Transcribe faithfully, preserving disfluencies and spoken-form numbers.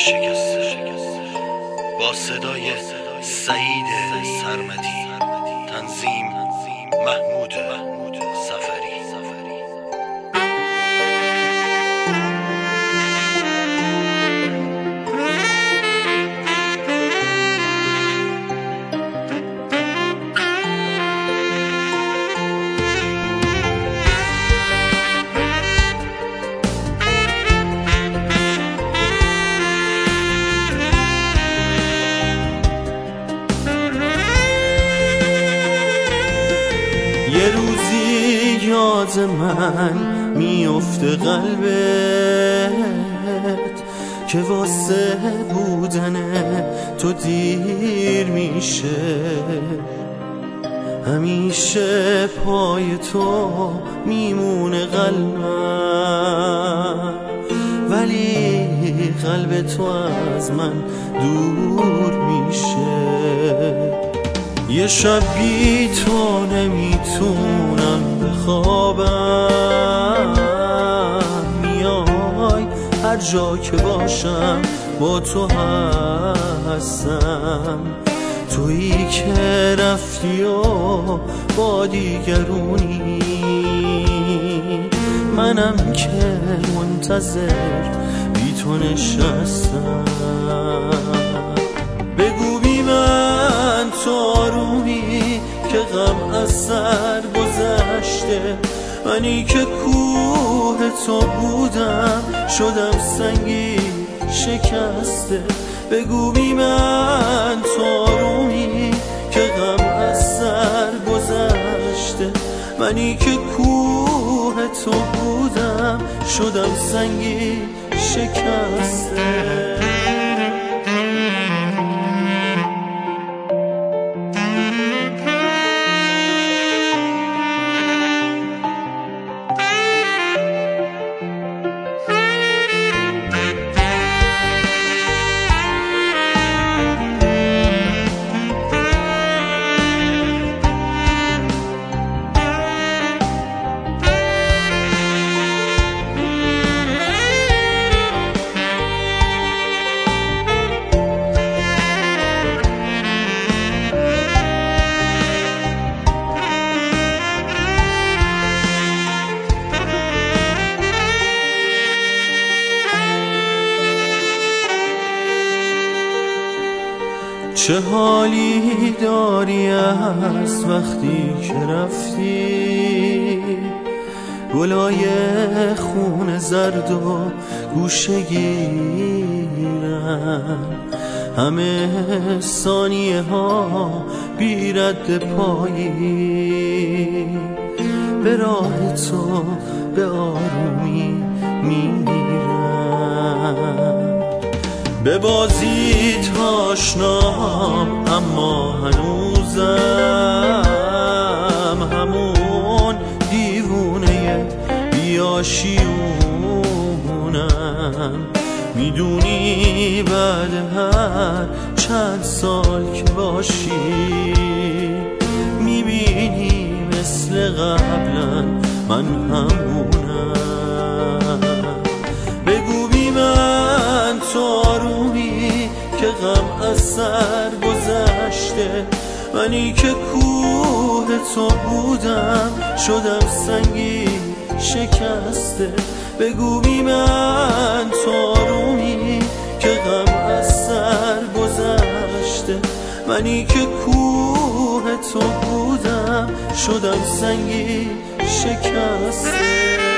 شکسته با صدای سعید سرمدی، تنظیم محمود سفری. یه روزی یاد من میفته قلبت که واسه بودن تو دیر میشه، همیشه پای تو میمونه قلبم، ولی قلب تو از من دور میشه. یه شب بی تو نمیتونم بخوابم، میای هر جا که باشم با تو هستم، تویی که رفتی و با دیگرونی، منم که منتظر بی تو نشستم. بگو بی من تو آرومی که غم از سر گذشته، منی که کوه تو بودم شدم سنگی شکسته. بگو بی من تو آرومی که غم از سر گذشته، منی که کوه تو بودم شدم سنگی شکسته. چه حالی داری از وقتی که رفتی، گلای خون زرد و گوشه گیرن، همه ثانیه ها بی رد پایی، به راه تو به آرومی میرن. به بازیت آشنام اما هنوزم همون دیوونه بیاشیونم. میدونی بعد هر چند سال که باشی، میبینی مثل قبلا من همونم. بگو بی من تو آرومی که غم از سر گذشته، منی که کوه تو بودم شدم سنگی شکسته. بگو بی من تو آرومی که غم از سر گذشته، منی که کوه تو بودم شدم سنگی شکسته.